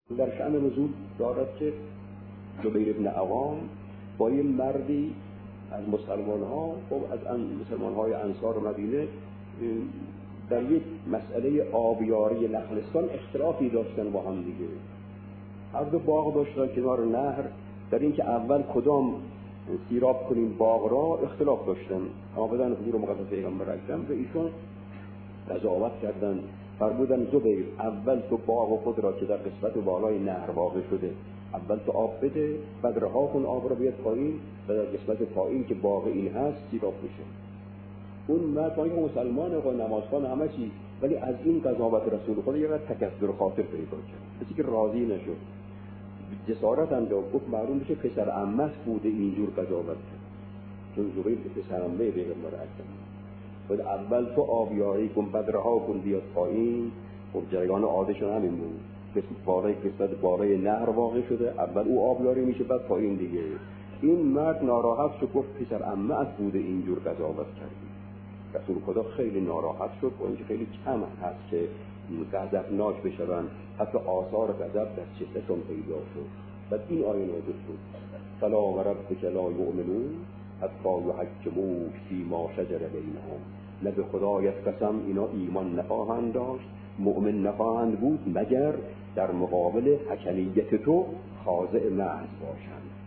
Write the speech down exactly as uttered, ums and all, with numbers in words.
در شأن نزول دارد که جبیر ابن عوام با یه مردی از مسلمان ها از مسلمان های انصار و مدینه در یک مسئله آبیاری نخلستان اختلافی داشتن با هم دیگه. هر دو باغ داشتن کنار نهر، در این که اول کدام سیراب کنیم باغ را اختلاف داشتن. آمدن حضور مقدس پیغمبر اکرم به ایشون قضاوت کردن، فرمودن زبیر اول تو باغ خود را که در قسمت بالای نهر واقع شده اول تو آب بده، بعد رها کن آب را بیاد پایین و در قسمت پایین که باغ این هست سیراب بشه. اون مرد با اینکه مسلمان و نمازخوان همه چی، ولی از این قضاوت رسول خدا یه قدر تکبر خاطر پیدا کرد، کسی که راضی نشد. جسارت انداخت، گفت معلوم بشه پسر عمه بود اینجور قضاوت کرد، چون زبیر پسر عمه پیغمبر اکرم. بعد اول تو آبیاری کن بعد رها کن بیاد پایین. خب جریان عادشون همین بود، قسمت بالای قسمت بالای نهر واقع شده، اول او آبیاری میشه بعد پایین دیگه. این مرد ناراحت شد، گفت پسر عمه بود اینجور قضاوت کردی. رسول خدا خیلی ناراحت شد، با اینکه خیلی کم هست که غضبناک بشن، حتی آثار غضب در چهرهشون پیدا شد. بعد این آیه نازل شد فلا و ربک لا یؤمنون حتی یحکموک فیما شجر بینهم. نه به خدایت قسم اینا ایمان نخواهند داشت، مؤمن نخواهند بود مگر در مقابل حکمیت تو خاضع محض باشند.